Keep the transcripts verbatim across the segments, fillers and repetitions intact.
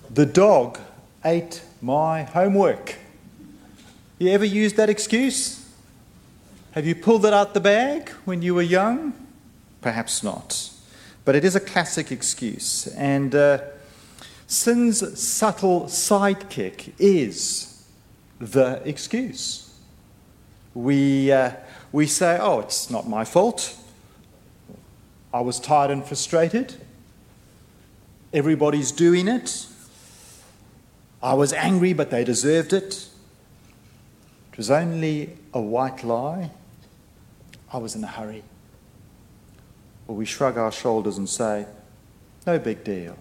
The dog ate my homework. You ever used that excuse? Have you pulled it out the bag when you were young? Perhaps not. But it is a classic excuse. And uh, sin's subtle sidekick is the excuse. We, uh, we say, oh, it's not my fault. I was tired and frustrated. Everybody's doing it. I was angry, but they deserved it. It was only a white lie. I was in a hurry. Or we shrug our shoulders and say, no big deal.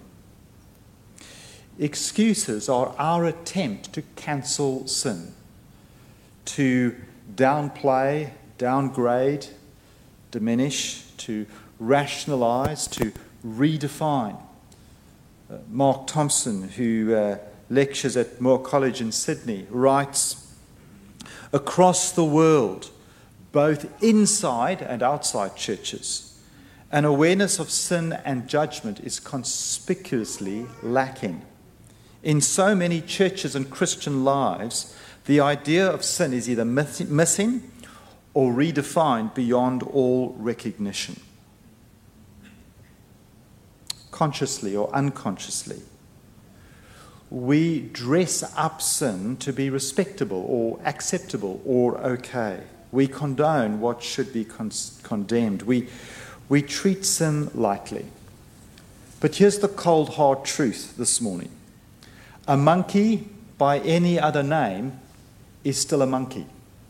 Excuses are our attempt to cancel sin, to downplay, downgrade, diminish, to rationalize, to redefine. Uh, Mark Thompson, who uh, lectures at Moore College in Sydney, writes, across the world, both inside and outside churches, an awareness of sin and judgment is conspicuously lacking. In so many churches and Christian lives, the idea of sin is either missing or redefined beyond all recognition. Consciously or unconsciously, we dress up sin to be respectable or acceptable or okay. We condone what should be con- condemned. We, we treat sin lightly. But here's the cold, hard truth this morning. A monkey, by any other name, is still a monkey.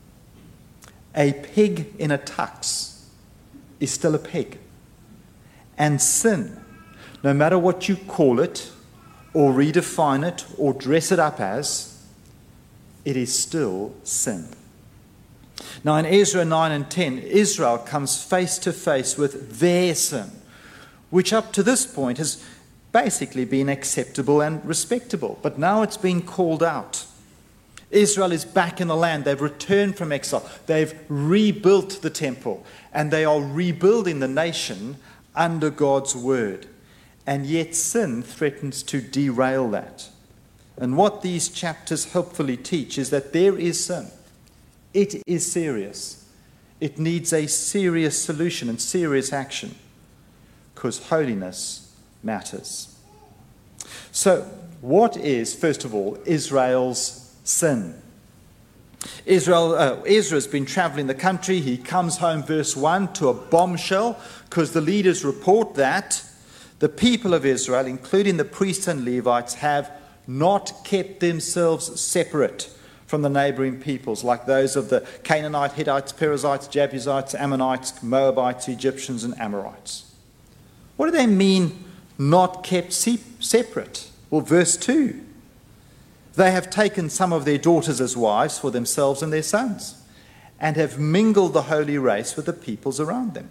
A pig in a tux is still a pig. And sin, no matter what you call it, or redefine it, or dress it up as, it is still sin. Now in Ezra nine and ten, Israel comes face to face with their sin, which up to this point has basically been acceptable and respectable. But now it's been called out. Israel is back in the land. They've returned from exile. They've rebuilt the temple. And they are rebuilding the nation under God's word. And yet sin threatens to derail that. And what these chapters hopefully teach is that there is sin. It is serious. It needs a serious solution and serious action. Because holiness matters. So, what is, first of all, Israel's sin? Israel, uh, Ezra's been traveling the country. He comes home, verse one, to a bombshell, because the leaders report that the people of Israel, including the priests and Levites, have not kept themselves separate from the neighboring peoples, like those of the Canaanite, Hittites, Perizzites, Jebusites, Ammonites, Moabites, Egyptians, and Amorites. What do they mean, not kept se- separate? Well, verse two. They have taken some of their daughters as wives for themselves and their sons, and have mingled the holy race with the peoples around them.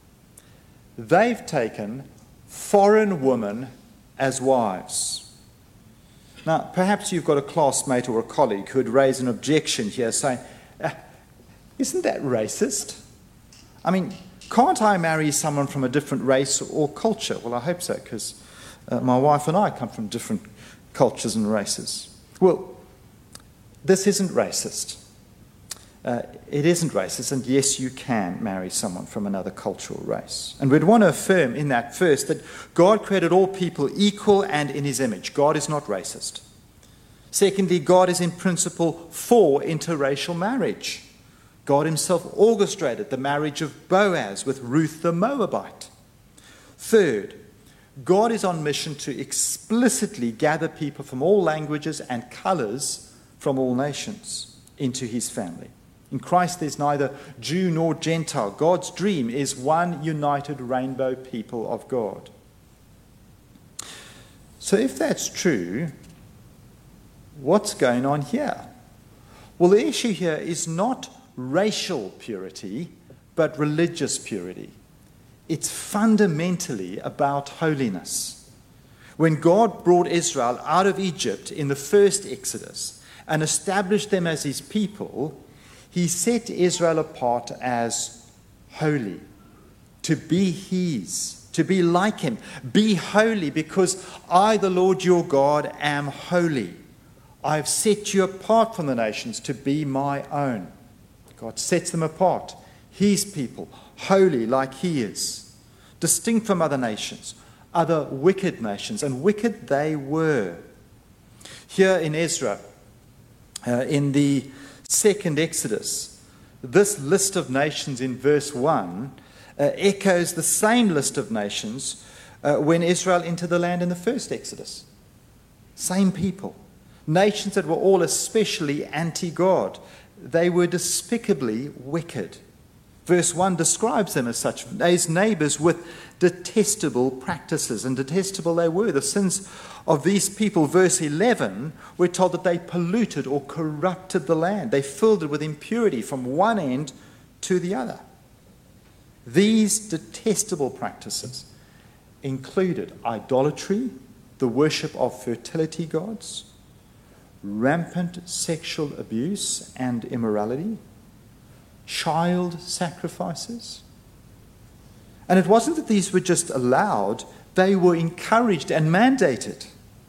They've taken foreign women as wives. Now, perhaps you've got a classmate or a colleague who would raise an objection here saying, ah, isn't that racist? I mean, can't I marry someone from a different race or culture? Well, I hope so, because uh, my wife and I come from different cultures and races. Well, this isn't racist. Uh, it isn't racist, and yes, you can marry someone from another cultural race. And we'd want to affirm in that first that God created all people equal and in his image. God is not racist. Secondly, God is in principle for interracial marriage. God himself orchestrated the marriage of Boaz with Ruth the Moabite. Third, God is on mission to explicitly gather people from all languages and colours from all nations into his family. In Christ there's neither Jew nor Gentile. God's dream is one united rainbow people of God. So if that's true, what's going on here? Well, the issue here is not racial purity, but religious purity. It's fundamentally about holiness. When God brought Israel out of Egypt in the first Exodus and established them as his people, he set Israel apart as holy, to be his. to be like him. Be holy, because I, the Lord your God, am holy. I have set you apart from the nations to be my own. God sets them apart, his people, holy like he is, distinct from other nations, other wicked nations, and wicked they were. Here in Ezra, uh, in the second Exodus, this list of nations in verse one uh, echoes the same list of nations uh, when Israel entered the land in the first Exodus. Same people. Nations that were all especially anti-God. They were despicably wicked. Verse one describes them as such, as neighbors with detestable practices, and detestable they were. The sins of these people, verse eleven, we're told that they polluted or corrupted the land. They filled it with impurity from one end to the other. These detestable practices included idolatry, the worship of fertility gods, rampant sexual abuse and immorality, child sacrifices. And it wasn't that these were just allowed, they were encouraged and mandated.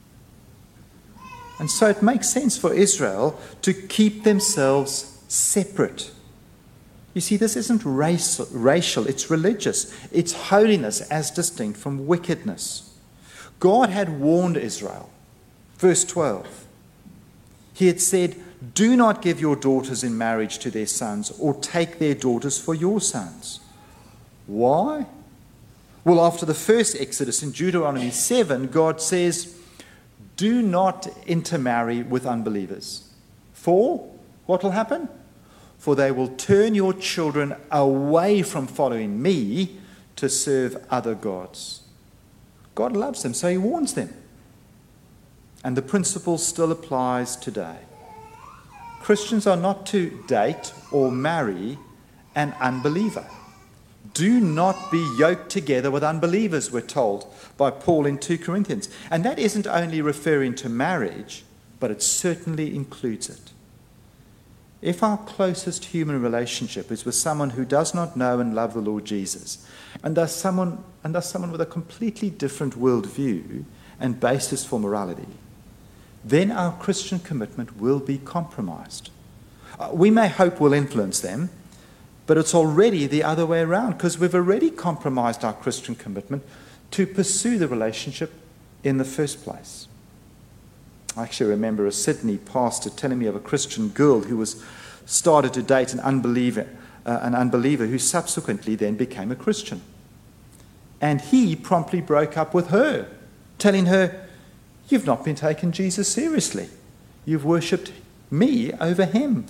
And so it makes sense for Israel to keep themselves separate. You see, this isn't race, racial, it's religious. It's holiness as distinct from wickedness. God had warned Israel. Verse twelve. He had said, do not give your daughters in marriage to their sons, or take their daughters for your sons. Why? Well, after the first Exodus in Deuteronomy seven, God says, do not intermarry with unbelievers. For what will happen? For they will turn your children away from following me to serve other gods. God loves them, so he warns them. And the principle still applies today. Christians are not to date or marry an unbeliever. Do not be yoked together with unbelievers, we're told by Paul in Second Corinthians. And that isn't only referring to marriage, but it certainly includes it. If our closest human relationship is with someone who does not know and love the Lord Jesus, and thus someone, and thus someone with a completely different worldview and basis for morality, then our Christian commitment will be compromised. Uh, we may hope we'll influence them, but it's already the other way around, because we've already compromised our Christian commitment to pursue the relationship in the first place. I actually remember a Sydney pastor telling me of a Christian girl who was started to date an unbeliever, uh, an unbeliever who subsequently then became a Christian. And he promptly broke up with her, telling her, you've not been taking Jesus seriously. You've worshipped me over him.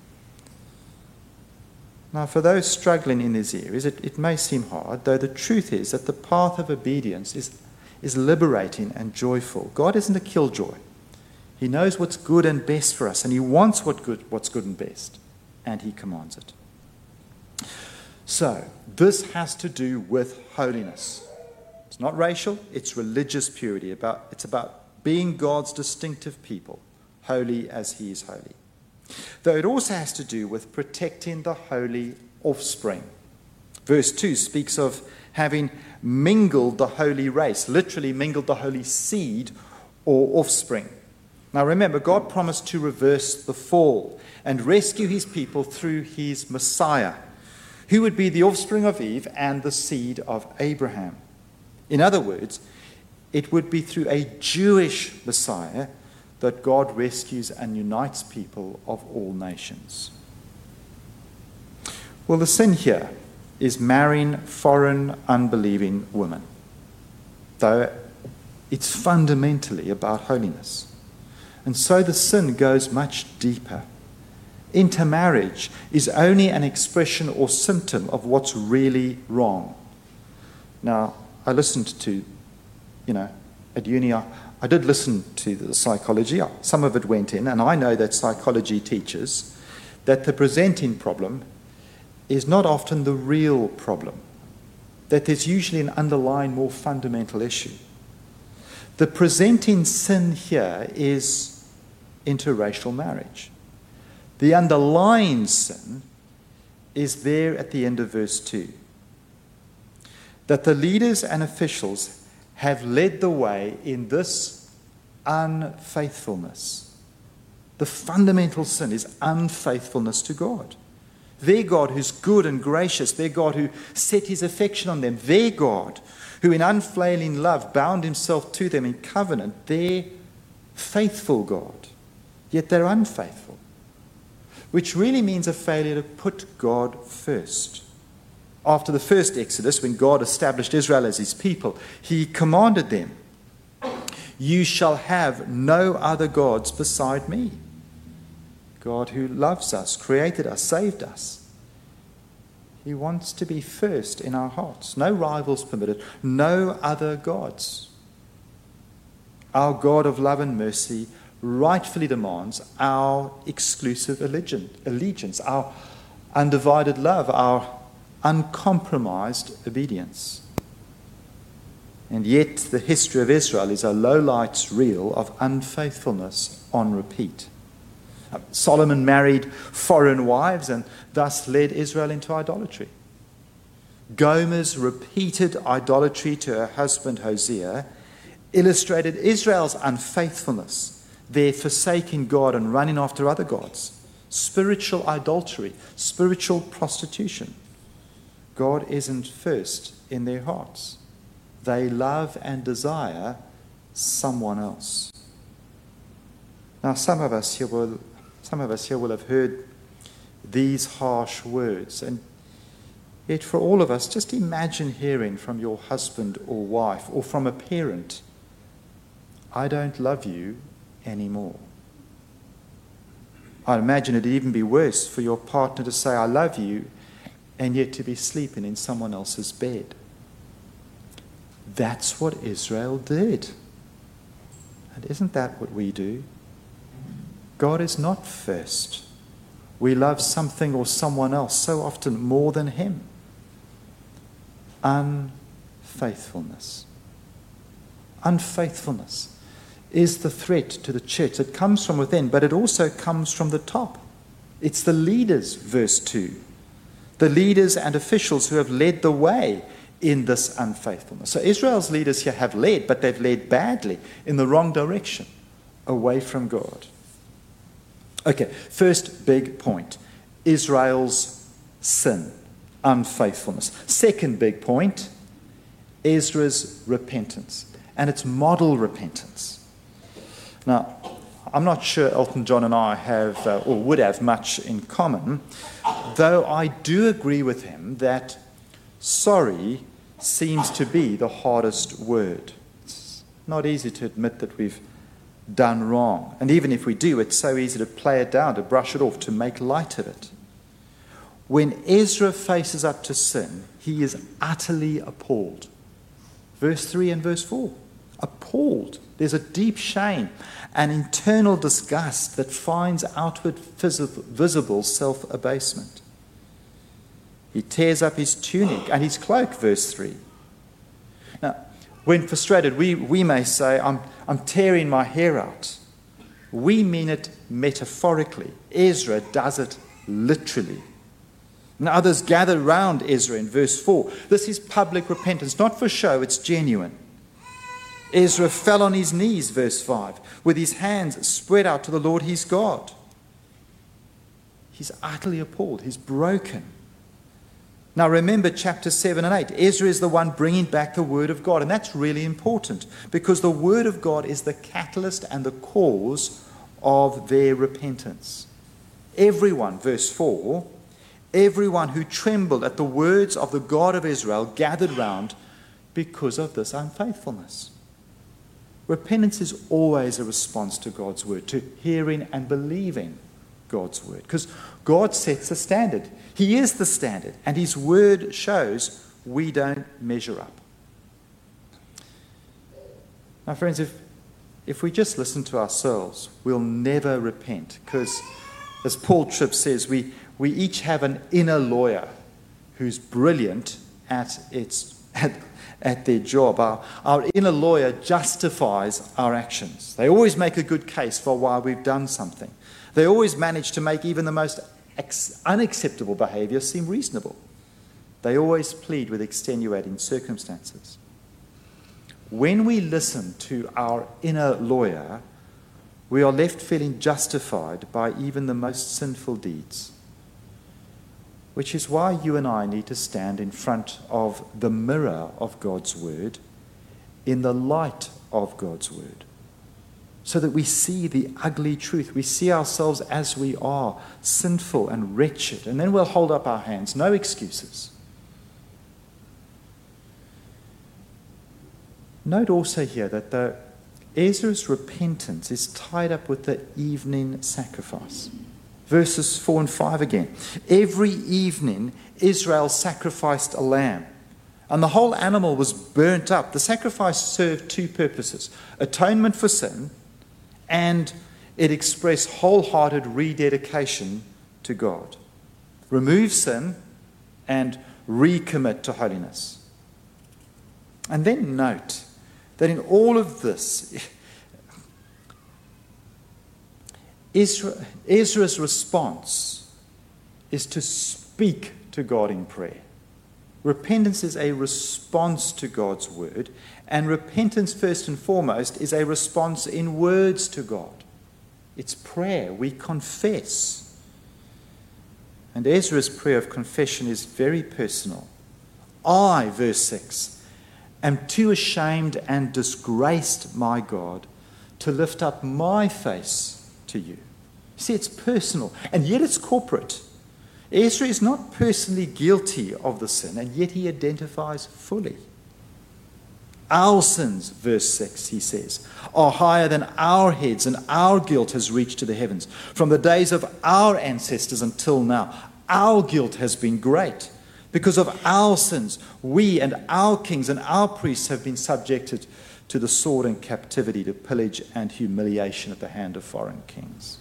Now, for those struggling in these areas, it, it may seem hard, though the truth is that the path of obedience is, is liberating and joyful. God isn't a killjoy. He knows what's good and best for us, and he wants what good, what's good and best, and he commands it. So, this has to do with holiness. It's not racial, it's religious purity. About, it's about being God's distinctive people, holy as he is holy. Though it also has to do with protecting the holy offspring. Verse two speaks of having mingled the holy race, literally mingled the holy seed or offspring. Now remember, God promised to reverse the fall and rescue his people through his Messiah, who would be the offspring of Eve and the seed of Abraham. In other words, it would be through a Jewish Messiah that God rescues and unites people of all nations. Well, the sin here is marrying foreign, unbelieving women, though it's fundamentally about holiness. And so the sin goes much deeper. Intermarriage is only an expression or symptom of what's really wrong. Now, I listened to, you know, at uni, I, I did listen to the psychology. Some of it went in, and I know that psychology teaches that the presenting problem is not often the real problem, that there's usually an underlying, more fundamental issue. The presenting sin here is interracial marriage. The underlying sin is there at the end of verse two. that the leaders and officials have led the way in this unfaithfulness. The fundamental sin is unfaithfulness to God. Their God who's good and gracious, their God who set his affection on them, their God who in unfailing love bound himself to them in covenant, their faithful God. Yet they're unfaithful, which really means a failure to put God first. After the first Exodus, when God established Israel as his people, he commanded them, "You shall have no other gods beside me." God who loves us, created us, saved us. He wants to be first in our hearts. No rivals permitted, no other gods. Our God of love and mercy rightfully demands our exclusive allegiance, our undivided love, our uncompromised obedience. And yet the history of Israel is a lowlights reel of unfaithfulness on repeat. Solomon married foreign wives and thus led Israel into idolatry. Gomer's repeated idolatry to her husband Hosea illustrated Israel's unfaithfulness, their forsaking God and running after other gods, spiritual idolatry, spiritual prostitution. God isn't first in their hearts. They love and desire someone else. Now, some of us here will Some of us here will have heard these harsh words, and yet for all of us, just imagine hearing from your husband or wife or from a parent, "I don't love you anymore." I imagine it'd even be worse for your partner to say, "I love you," and yet to be sleeping in someone else's bed. That's what Israel did. And isn't that what we do? God is not first. We love something or someone else so often more than him. Unfaithfulness. Unfaithfulness is the threat to the church. It comes from within, but it also comes from the top. It's the leaders, verse two. The leaders and officials who have led the way in this unfaithfulness. So Israel's leaders here have led, but they've led badly, in the wrong direction, away from God. Okay, first big point, Israel's sin, unfaithfulness. Second big point, Ezra's repentance, and it's model repentance. Now, I'm not sure Elton John and I have, uh, or would have, much in common, though I do agree with him that sorry seems to be the hardest word. It's not easy to admit that we've done wrong. And even if we do, it's so easy to play it down, to brush it off, to make light of it. When Ezra faces up to sin, he is utterly appalled. Verse three and verse four. Appalled. There's a deep shame, an internal disgust that finds outward visible self-abasement. He tears up his tunic and his cloak, verse three. Now, when frustrated, we, we may say, I'm, I'm tearing my hair out. We mean it metaphorically. Ezra does it literally. And others gather round Ezra in verse four. This is public repentance, not for show, it's genuine. Ezra fell on his knees, verse five, with his hands spread out to the Lord his God. He's utterly appalled. He's broken. Now remember chapter seven and eight. Ezra is the one bringing back the word of God. And that's really important because the word of God is the catalyst and the cause of their repentance. Everyone, verse four, everyone who trembled at the words of the God of Israel gathered round because of this unfaithfulness. Repentance is always a response to God's word, to hearing and believing God's word, because God sets a standard. He is the standard, and his word shows we don't measure up. Now, friends, if, if we just listen to ourselves, we'll never repent, because as Paul Tripp says, we, we each have an inner lawyer who's brilliant at, its, at, at their job. Our, our inner lawyer justifies our actions. They always make a good case for why we've done something. They always manage to make even the most unacceptable behavior seem reasonable. They always plead with extenuating circumstances. When we listen to our inner lawyer, we are left feeling justified by even the most sinful deeds. Which is why you and I need to stand in front of the mirror of God's word, in the light of God's word, so that we see the ugly truth. We see ourselves as we are, sinful and wretched, and then we'll hold up our hands. No excuses. Note also here that the Ezra's repentance is tied up with the evening sacrifice. Verses four and five again. Every evening Israel sacrificed a lamb, and the whole animal was burnt up. The sacrifice served two purposes: atonement for sin, and it expressed wholehearted rededication to God. Remove sin and recommit to holiness. And then note that in all of this, Ezra, Ezra's response is to speak to God in prayer. Repentance is a response to God's word, and repentance, first and foremost, is a response in words to God. It's prayer. We confess. And Ezra's prayer of confession is very personal. I, verse six, am too ashamed and disgraced, my God, to lift up my face to you. See, it's personal, and yet it's corporate. Ezra is not personally guilty of the sin, and yet he identifies fully. Our sins, verse six, he says, are higher than our heads, and our guilt has reached to the heavens. From the days of our ancestors until now, our guilt has been great. Because of our sins, we and our kings and our priests have been subjected to the sword and captivity, to pillage and humiliation at the hand of foreign kings.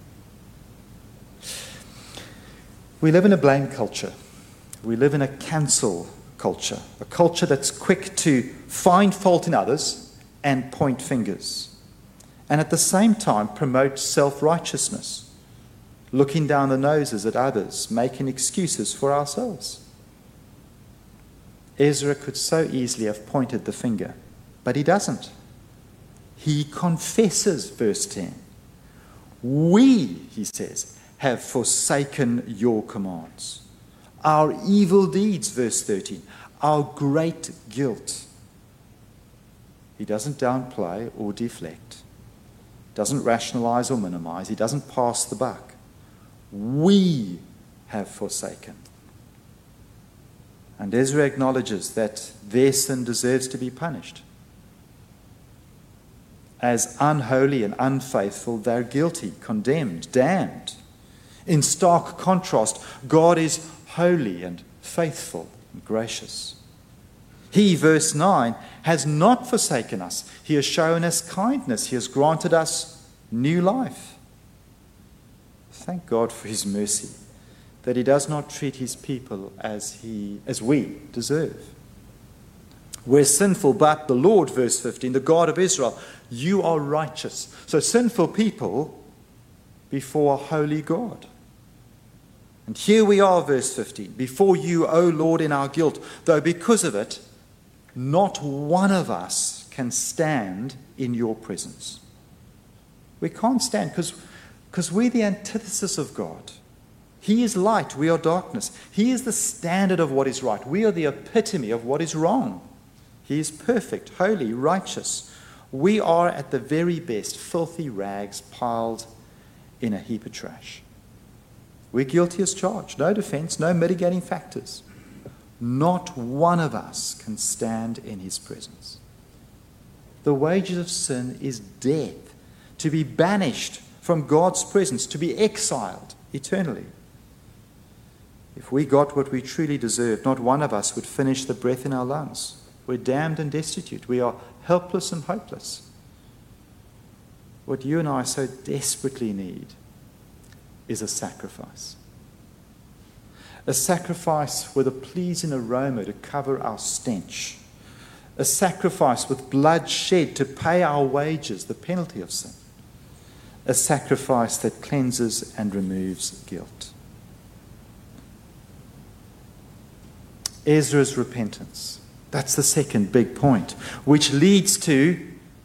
We live in a blame culture. We live in a cancel culture, a culture that's quick to find fault in others and point fingers, and at the same time promote self-righteousness, looking down the noses at others, making excuses for ourselves. Ezra could so easily have pointed the finger, but he doesn't. He confesses, verse ten. We, he says, have forsaken your commands. Our evil deeds, verse thirteen, our great guilt. He doesn't downplay or deflect, doesn't rationalize or minimize, he doesn't pass the buck. We have forsaken. And Ezra acknowledges that their sin deserves to be punished. As unholy and unfaithful, they're guilty, condemned, damned. In stark contrast, God is holy and faithful and gracious. He, verse nine, has not forsaken us. He has shown us kindness. He has granted us new life. Thank God for his mercy, that he does not treat his people as he as we deserve. We're sinful, but the Lord, verse fifteen, the God of Israel, you are righteous. So sinful people before a holy God. And here we are, verse fifteen, before you, O Lord, in our guilt, though because of it, not one of us can stand in your presence. We can't stand because because we're the antithesis of God. He is light, we are darkness. He is the standard of what is right. We are the epitome of what is wrong. He is perfect, holy, righteous. We are at the very best filthy rags piled in a heap of trash. We're guilty as charged. No defense, no mitigating factors. Not one of us can stand in his presence. The wages of sin is death, to be banished from God's presence, to be exiled eternally. If we got what we truly deserve, not one of us would finish the breath in our lungs. We're damned and destitute. We are helpless and hopeless. What you and I so desperately need is a sacrifice. A sacrifice with a pleasing aroma to cover our stench. A sacrifice with blood shed to pay our wages, the penalty of sin. A sacrifice that cleanses and removes guilt. Ezra's repentance. That's the second big point, which leads to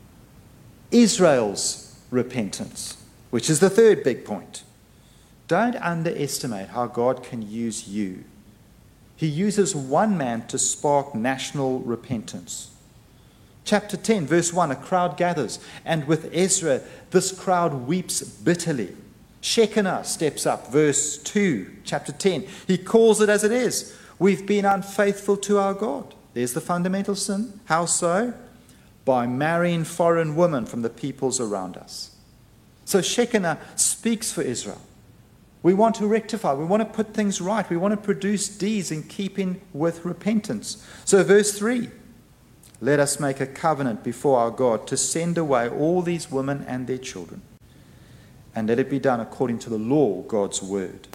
Israel's repentance, which is the third big point. Don't underestimate how God can use you. He uses one man to spark national repentance. Chapter ten, verse one, a crowd gathers, and with Ezra, this crowd weeps bitterly. Shechinah steps up, verse two, chapter ten. He calls it as it is. We've been unfaithful to our God. There's the fundamental sin. How so? By marrying foreign women from the peoples around us. So Shechinah speaks for Israel. We want to rectify. We want to put things right. We want to produce deeds in keeping with repentance. So verse three, let us make a covenant before our God to send away all these women and their children. And let it be done according to the law, God's word.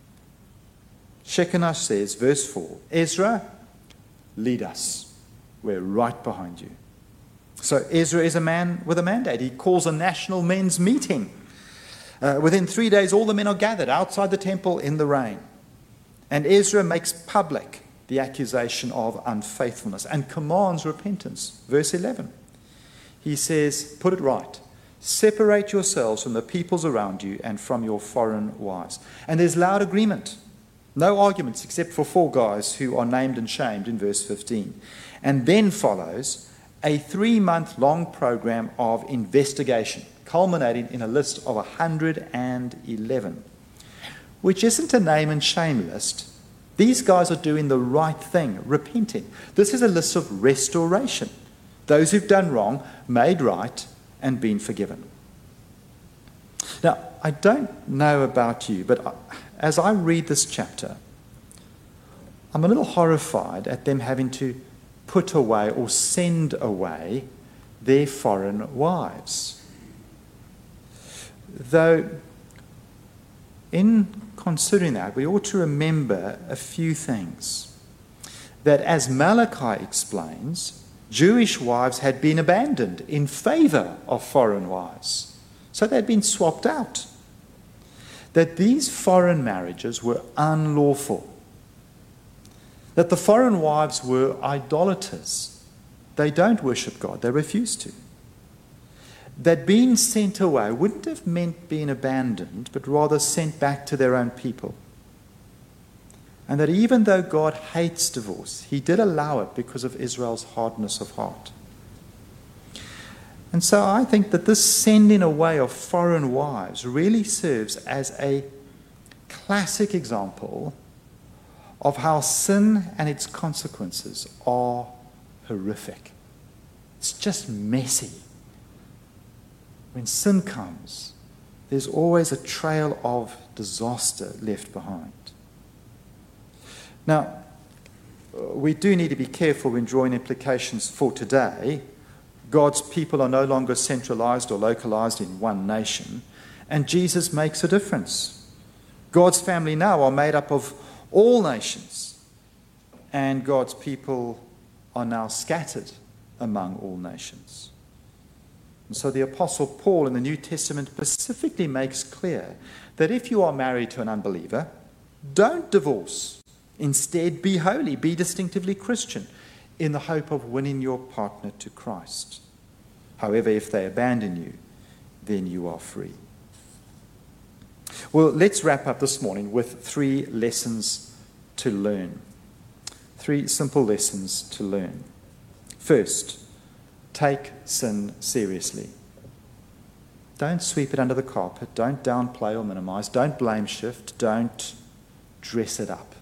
Shechinah says, verse four, Ezra, lead us. We're right behind you. So Ezra is a man with a mandate. He calls a national men's meeting. Uh, within three days, all the men are gathered outside the temple in the rain. And Ezra makes public the accusation of unfaithfulness and commands repentance. Verse eleven. He says, put it right. Separate yourselves from the peoples around you and from your foreign wives. And there's loud agreement. No arguments except for four guys who are named and shamed in verse fifteen. And then follows a three-month long program of investigation, culminating in a list of one hundred eleven, which isn't a name and shame list. These guys are doing the right thing, repenting. This is a list of restoration. Those who've done wrong, made right, and been forgiven. Now, I don't know about you, but as I read this chapter, I'm a little horrified at them having to put away or send away their foreign wives. Though, in considering that, we ought to remember a few things. That as Malachi explains, Jewish wives had been abandoned in favor of foreign wives. So they'd been swapped out. That these foreign marriages were unlawful. That the foreign wives were idolaters. They don't worship God. They refuse to. That being sent away wouldn't have meant being abandoned, but rather sent back to their own people. And that even though God hates divorce, he did allow it because of Israel's hardness of heart. And so I think that this sending away of foreign wives really serves as a classic example of how sin and its consequences are horrific. It's just messy. When sin comes, there's always a trail of disaster left behind. Now, we do need to be careful when drawing implications for today. God's people are no longer centralized or localized in one nation, and Jesus makes a difference. God's family now are made up of all nations, and God's people are now scattered among all nations. And so the Apostle Paul in the New Testament specifically makes clear that if you are married to an unbeliever, don't divorce. Instead, be holy, be distinctively Christian, in the hope of winning your partner to Christ. However, if they abandon you, then you are free. Well, let's wrap up this morning with three lessons to learn. Three simple lessons to learn. First, take sin seriously. Don't sweep it under the carpet. Don't downplay or minimize. Don't blame shift. Don't dress it up.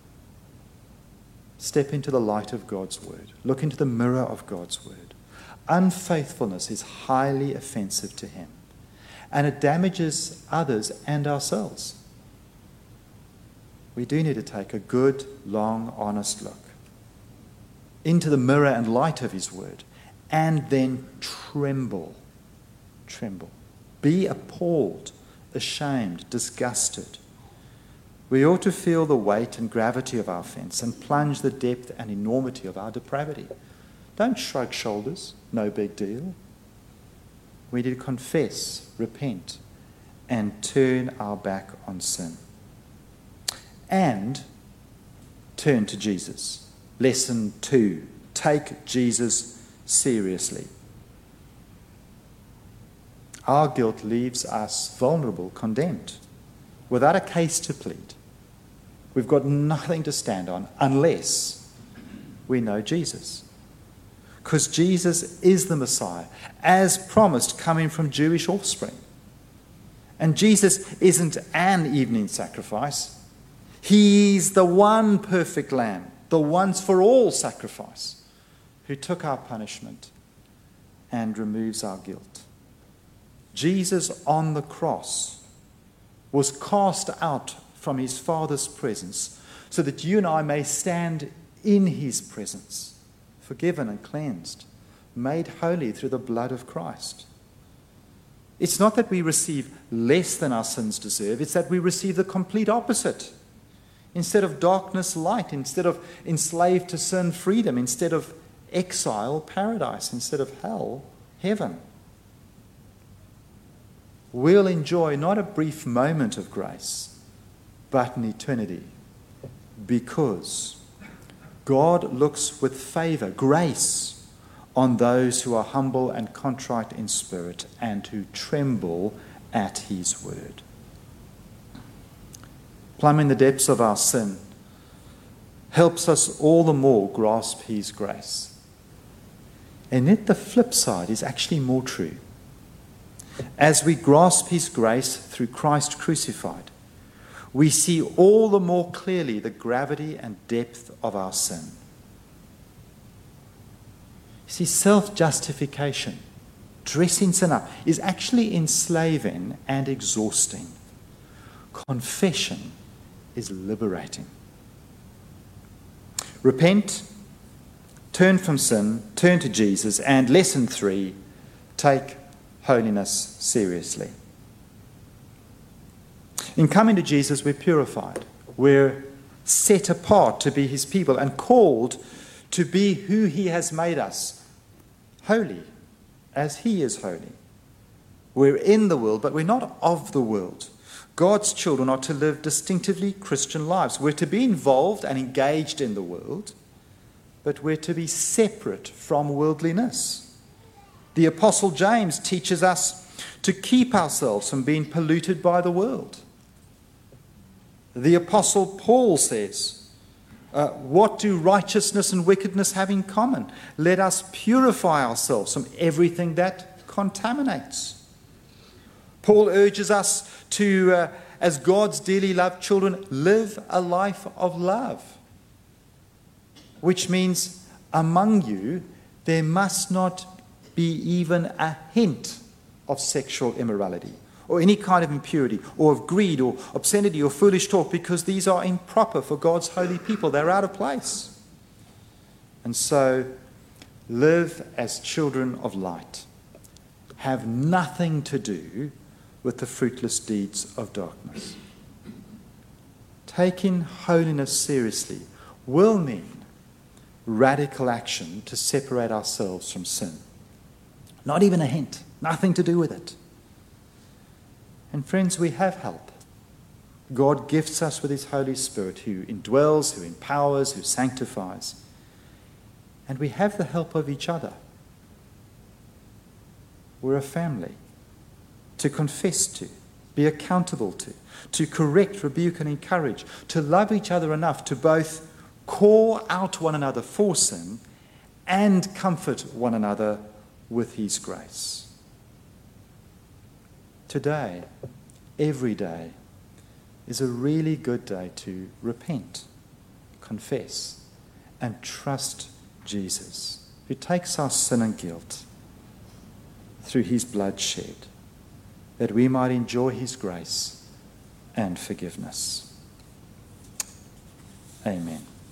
Step into the light of God's word. Look into the mirror of God's word. Unfaithfulness is highly offensive to him, and it damages others and ourselves. We do need to take a good, long, honest look into the mirror and light of his word, and then tremble. Tremble. Be appalled, ashamed, disgusted. We ought to feel the weight and gravity of our offense and plunge the depth and enormity of our depravity. Don't shrug shoulders, no big deal. We need to confess, repent, and turn our back on sin. And turn to Jesus. Lesson two, take Jesus seriously. Our guilt leaves us vulnerable, condemned, without a case to plead. We've got nothing to stand on unless we know Jesus. Because Jesus is the Messiah, as promised, coming from Jewish offspring. And Jesus isn't an evening sacrifice. He's the one perfect lamb, the once for all sacrifice, who took our punishment and removes our guilt. Jesus on the cross was cast out from his Father's presence so that you and I may stand in his presence, forgiven and cleansed, made holy through the blood of Christ. It's not that we receive less than our sins deserve, it's that we receive the complete opposite. Instead of darkness, light. Instead of enslaved to sin, freedom. Instead of exile, paradise. Instead of hell, heaven. We'll enjoy not a brief moment of grace, but an eternity. Because God looks with favor, grace, on those who are humble and contrite in spirit and who tremble at his word. Plumbing the depths of our sin helps us all the more grasp his grace. And yet the flip side is actually more true. As we grasp his grace through Christ crucified, we see all the more clearly the gravity and depth of our sin. You see, self-justification, dressing sin up, is actually enslaving and exhausting. Confession is liberating. Repent, turn from sin, turn to Jesus, and lesson three, take holiness seriously. In coming to Jesus, we're purified. We're set apart to be his people and called to be who he has made us, holy, as he is holy. We're in the world, but we're not of the world. God's children are to live distinctively Christian lives. We're to be involved and engaged in the world, but we're to be separate from worldliness. The Apostle James teaches us to keep ourselves from being polluted by the world. The Apostle Paul says, uh, what do righteousness and wickedness have in common? Let us purify ourselves from everything that contaminates. Paul urges us to, uh, as God's dearly loved children, live a life of love. Which means among you, there must not be even a hint of sexual immorality, or any kind of impurity, or of greed, or obscenity, or foolish talk, because these are improper for God's holy people. They're out of place. And so, live as children of light. Have nothing to do with the fruitless deeds of darkness. Taking holiness seriously will mean radical action to separate ourselves from sin. Not even a hint, nothing to do with it. And friends, we have help. God gifts us with his Holy Spirit who indwells, who empowers, who sanctifies. And we have the help of each other. We're a family to confess to, be accountable to, to correct, rebuke, and encourage, to love each other enough to both call out one another for sin and comfort one another with his grace. Today, every day, is a really good day to repent, confess, and trust Jesus, who takes our sin and guilt through his blood shed, that we might enjoy his grace and forgiveness. Amen.